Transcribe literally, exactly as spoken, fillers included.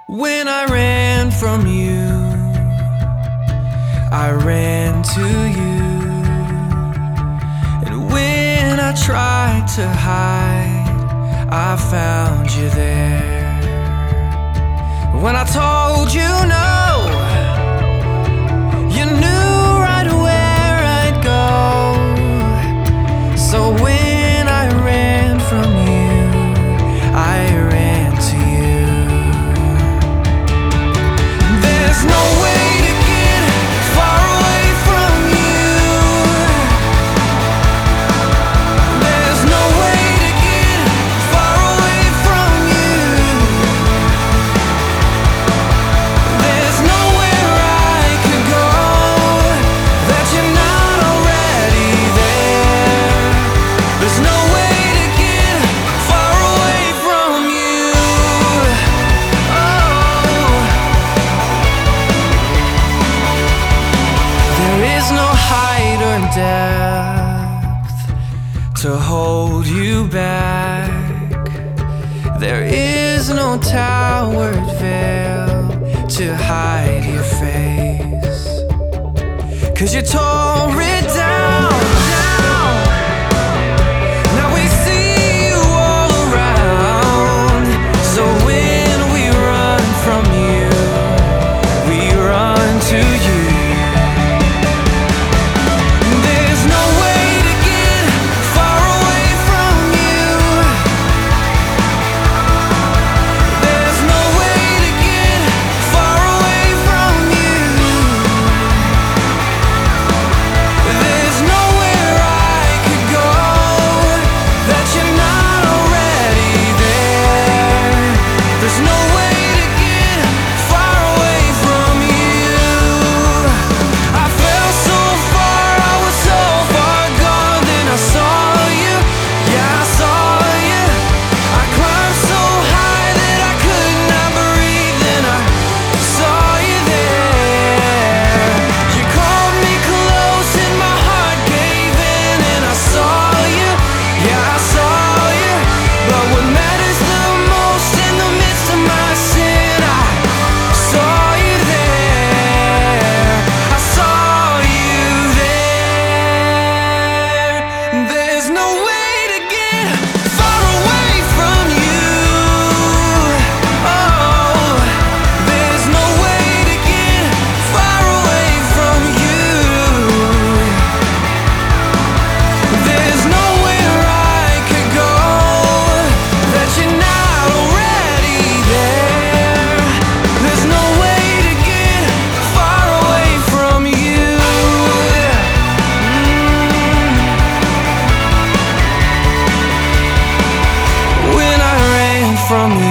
When I ran from you, I ran to you. And when I tried to hide, I found you there. When I told you no, you knew right where I'd go. So when I ran from you, I ran to you. There's no way to get far away from you. There's no way to get far away from you. There's nowhere I could go that you're not already there. There's no way to get far away from you. Oh, there is no height or depth to hold you back. There is no towered veil to hide your face. 'Cause you tore it down. Now we see you all around. So when we run from you, we run to you. There's no way to get far away from you. There's no way to get far away from you. There's nowhere I could go that you're not already there. There's no way to get far away from you. I fell so far, I was so far gone, then I saw you, yeah I saw you. I climbed so high that I could not breathe, then I saw you there. You called me close and my heart gave in, and I saw you, yeah I saw you. But what matters the most in the midst of my sin, I saw you there. I saw you there. There's no way to get far away from you. Oh, there's no way to get far away from you. There's nowhere I could go that you're not already there. There's no way to get far away from you. Mm. When I ran from